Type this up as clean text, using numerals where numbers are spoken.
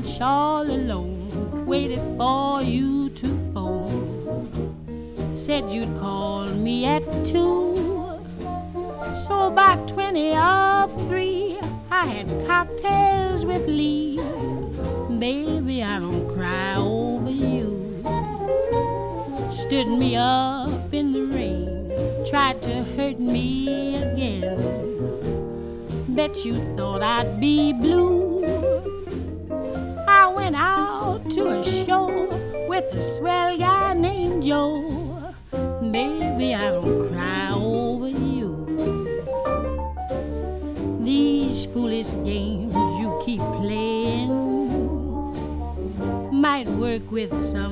bench all alone, waited for you to phone. Said you'd call me at 2. So about 20 of 3, I had cocktails with Lee. Baby, I don't cry over you. Stood me up in the rain, tried to hurt me again. Bet you thought I'd be blue. I went out to a show with a swell guy named Joe. Baby, I don't cry over you. These foolish games you keep playing might work with some